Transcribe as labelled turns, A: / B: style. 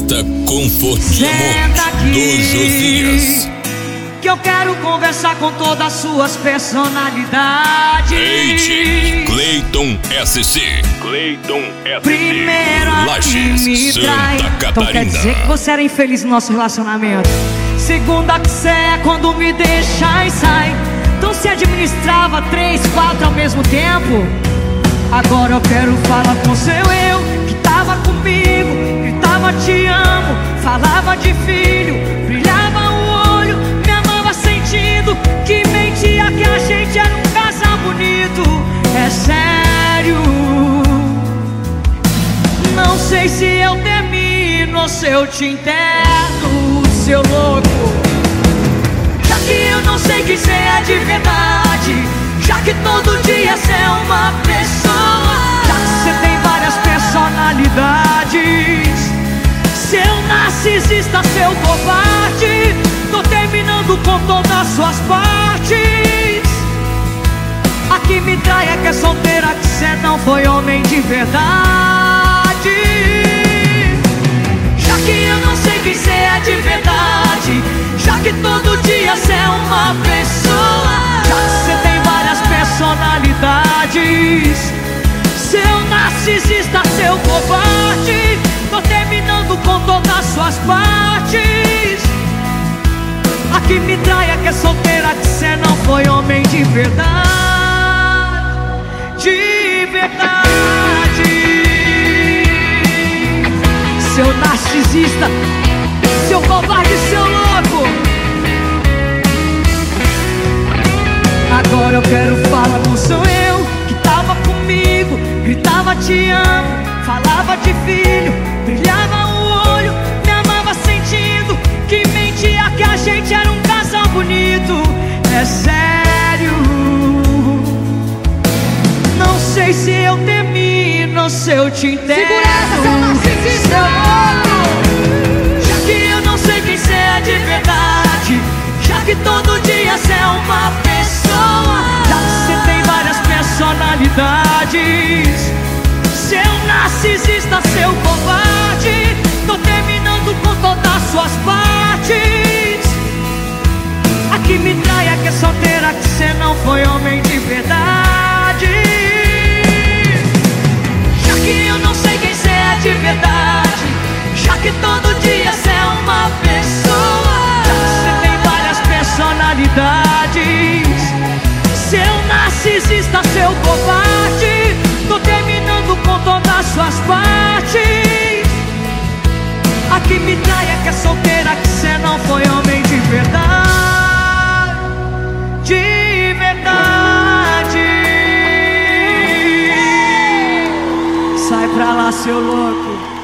A: Revista Conforto de Amor do Josias.
B: Que eu quero conversar com todas as suas personalidades.
A: Eite, Cleiton SC.
B: Primeiro
A: Lages,
B: me
A: Santa
B: trai.
A: Catarina.
B: Então quer dizer que você era infeliz no nosso relacionamento. Segunda que cê é quando me deixa e sai. Então se administrava 3, 4 ao mesmo tempo. Agora eu quero falar com seu eu, que tava comigo, gritava te amo, falava de filho, brilhava o olho, me amava sentindo, que mentia que a gente era um casal bonito. É sério, não sei se eu termino ou se eu te interno, seu louco. Já que eu não sei quem cê é de verdade, já que todo dia cê é uma pessoa, já que cê tem várias personalidades, seu narcisista, seu covarde, tô terminando com todas as suas partes. A que me trai é que é solteira, que cê não foi homem de verdade. Já que eu não sei quem cê é de verdade, já que todo dia cê é uma pessoa, já que cê tem várias personalidades, seu narcisista, seu covarde, tô terminando com todas as suas partes. A que me trai é que é solteira, que cê não foi homem de verdade. De verdade. Seu narcisista, seu covarde, seu louco. Agora eu quero falar com sou eu, que tava comigo, gritava te amo, falava de filho, brilhava o olho, me amava sentindo, que mentia que a gente era um casal bonito. É sério, não sei se eu termino ou se eu te interno.
C: Segura essa, seu narcisista!
B: Já que eu não sei quem cê é de verdade, já que todo dia cê é uma pessoa, já que cê tem várias personalidades, seu narcisista, seu covarde, tô terminando com todas as suas partes. A que me trai é que é solteira, que cê não foi homem de verdade. Já que eu não sei quem cê é de verdade, já que todo dia cê é uma pessoa, já que cê tem várias personalidades, seu narcisista, seu covarde, tô terminando com todas as suas partes. A que me trai é que é solteira, que cê não foi homem de verdade. De verdade. Sai pra lá, seu louco.